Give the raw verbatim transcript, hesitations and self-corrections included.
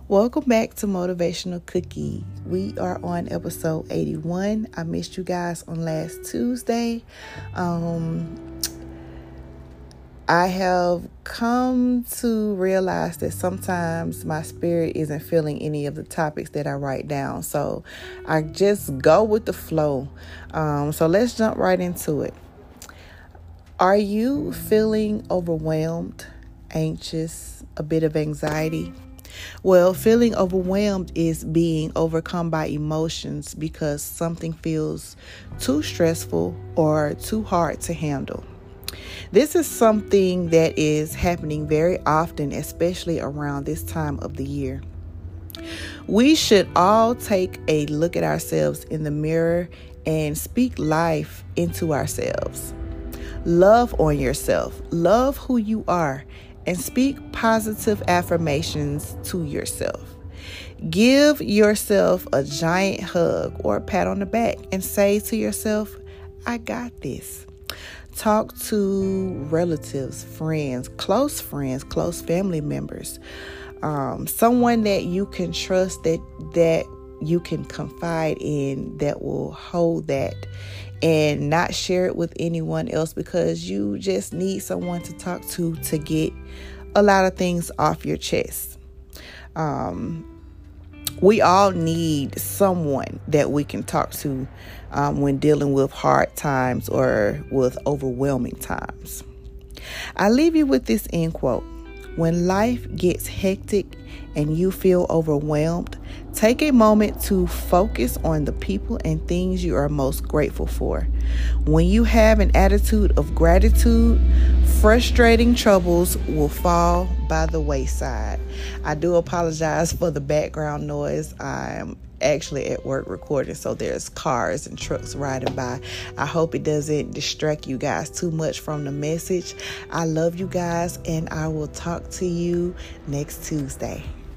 Welcome back to Motivational Cookie. We are on episode eighty-one. I missed you guys on last Tuesday. Um, I have come to realize that sometimes my spirit isn't feeling any of the topics that I write down. So I just go with the flow. Um, so let's jump right into it. Are you feeling overwhelmed, anxious, a bit of anxiety? Well, feeling overwhelmed is being overcome by emotions because something feels too stressful or too hard to handle. This is something that is happening very often, especially around this time of the year. We should all take a look at ourselves in the mirror and speak life into ourselves. Love on yourself. Love who you are. And speak positive affirmations to yourself. Give yourself a giant hug or a pat on the back and say to yourself, I got this. Talk to relatives, friends, close friends, close family members, um, someone that you can trust, that that you can confide in, that will hold that and not share it with anyone else because you just need someone to talk to to get a lot of things off your chest. Um, we all need someone that we can talk to um, when dealing with hard times or with overwhelming times. I leave you with this end quote. When life gets hectic and you feel overwhelmed, take a moment to focus on the people and things you are most grateful for. When you have an attitude of gratitude, frustrating troubles will fall by the wayside. I do apologize for the background noise. I'm actually at work recording, so there's cars and trucks riding by. I hope it doesn't distract you guys too much from the message. I love you guys, and I will talk to you next Tuesday.